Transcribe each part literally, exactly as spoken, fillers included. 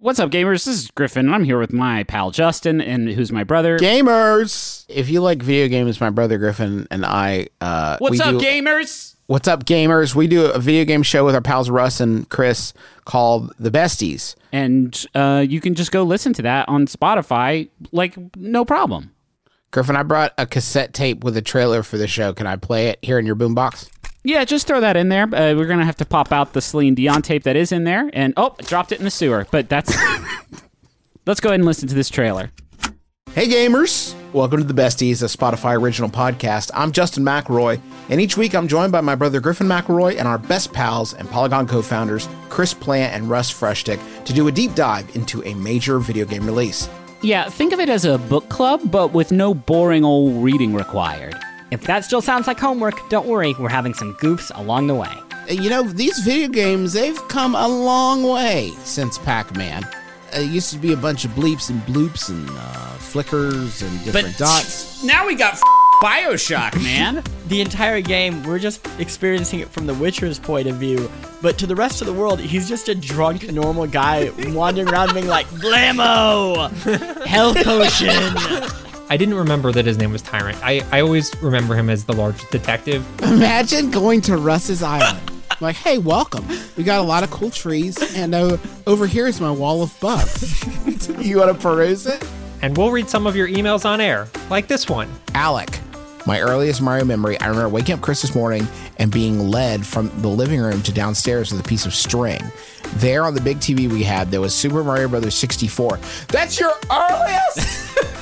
What's up, gamers? This is Griffin, and I'm here with my pal Justin, and who's my brother. Gamers! If you like video games, my brother Griffin and I... Uh, What's up, do, gamers? What's up, gamers? We do a video game show with our pals Russ and Chris called The Besties. And uh, you can just go listen to that on Spotify, like, no problem. Griffin, I brought a cassette tape with a trailer for the show. Can I play it here in your boombox? Yeah, just throw that in there. Uh, we're going to have to pop out the Celine Dion tape that is in there. And, oh, I dropped it in the sewer. But that's... Let's go ahead and listen to this trailer. Hey, gamers. Welcome to The Besties, a Spotify original podcast. I'm Justin McElroy, and each week I'm joined by my brother Griffin McElroy and our best pals and Polygon co-founders, Chris Plant and Russ Freshtick, to do a deep dive into a major video game release. Yeah, think of it as a book club, but with no boring old reading required. If that still sounds like homework, don't worry, we're having some goofs along the way. You know, these video games, they've come a long way since Pac-Man. It used to be a bunch of bleeps and bloops and uh, flickers and different but dots. Now we got f- Bioshock, man. The entire game, we're just experiencing it from the Witcher's point of view, but to the rest of the world, he's just a drunk, normal guy wandering around being like, blammo! Health potion! I didn't remember that his name was Tyrant. I, I always remember him as the large detective. Imagine going to Russ's Island. Like, hey, welcome. We got a lot of cool trees, and uh, over here is my wall of bugs. You want to peruse it? And we'll read some of your emails on air, like this one. Alec. My earliest Mario memory, I remember waking up Chris this morning and being led from the living room to downstairs with a piece of string. There on the big T V we had, there was Super Mario Brothers sixty-four. That's your earliest?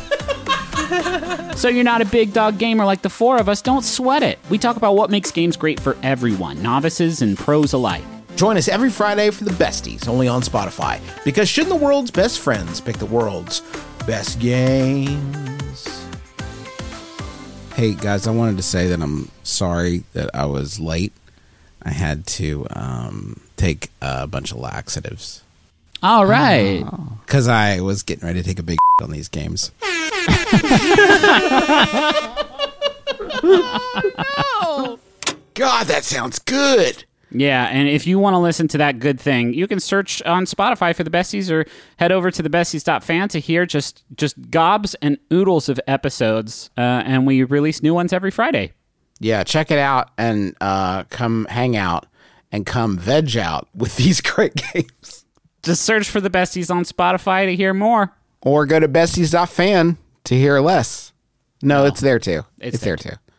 So you're not a big dog gamer like the four of us, don't sweat it. We talk about what makes games great for everyone, novices and pros alike. Join us every Friday for The Besties, only on Spotify. Because shouldn't the world's best friends pick the world's best games? Hey, guys, I wanted to say that I'm sorry that I was late. I had to um, take a bunch of laxatives. All right. Because I was getting ready to take a big on these games. No. God, that sounds good. Yeah, and if you want to listen to that good thing, you can search on Spotify for The Besties or head over to the besties dot fan to hear just, just gobs and oodles of episodes, uh, and we release new ones every Friday. Yeah, check it out and uh, come hang out and come veg out with these great games. Just search for The Besties on Spotify to hear more. Or go to besties dot fan to hear less. No, oh, it's there too. It's, it's there there too.